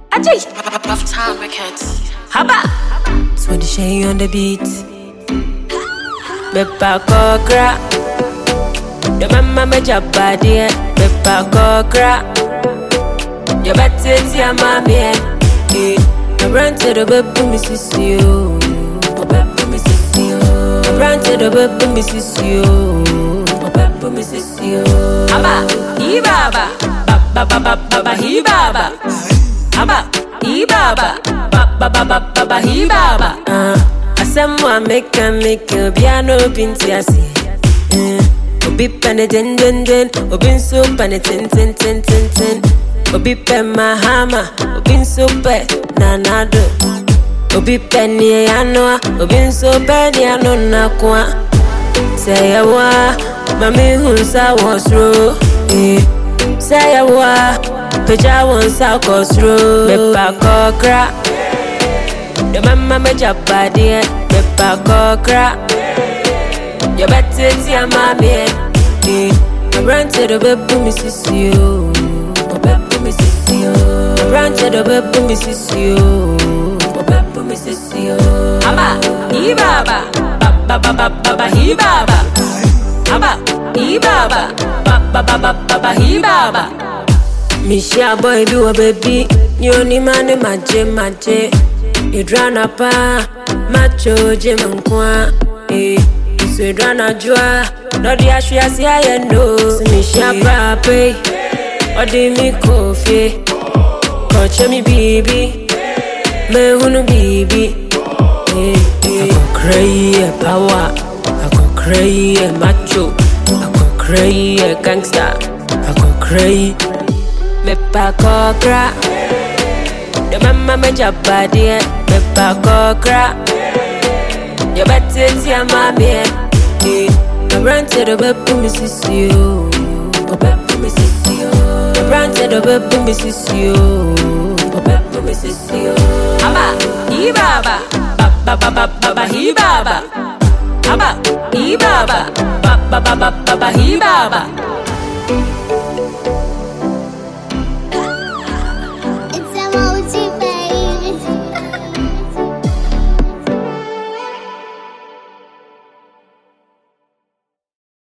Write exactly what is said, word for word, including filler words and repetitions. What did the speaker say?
Ajay. Buff Town Records. Haba. Swedi Shay on the beat. Bepa kokra. The mama me jabadi. Bepa kokra. Your betty ya mami. Eh. I ran to the baby missus you. Baby missus you. I ran to the baby missus you. Baby missus you. Haba. Ibaba. Ba ba ba ba ba hi baba. Haba. Ibaba. Ba ba ba ba ba ba hi baba. Uh, asemwa make a make a piano binti asi. Uh, obi pane den den den, obi so pane ten ten ten ten ten. Obi pe mahama, obi so pe nanado. Obi pe ni ano, obi so pe ni ano nakwa. Say ya wa, mami hunsa was ro. Eh, say ya wa, peja wonsa kosro. Bepa kokra. The mama me jabadi, bepa kokra. Your betty ya mami. Eh, I ran to the baby missus you. Baby missus you. I ran to the baby missus you. Baby missus you. Haba. Ibaba. Ba ba ba ba ba ba hi baba. Haba. Ibaba. Ba ba ba ba ba ba hi baba. Misha boy do a baby. You ni mane maje maje. You drana pa macho jema nkwa. Eh, you drana jua. No di ashia si ayendo. Misha pape. Odi mi kofi. Koche mi bibi. Me hunu bibi. Eh, eh. I go crazy power. I go crazy macho. I go crazy gangster. I go crazy. Me pa kokra. The mama me jabadi. Me pa kokra. Your betty ya mami. Eh, I ran to the baby missus you. Baby missus you. I ran to the baby missus you. Baby missus you. Haba. Ibaba. Ba ba ba ba ba ba hi baba. Haba. Ibaba. Ba ba ba ba ba ba hi baba.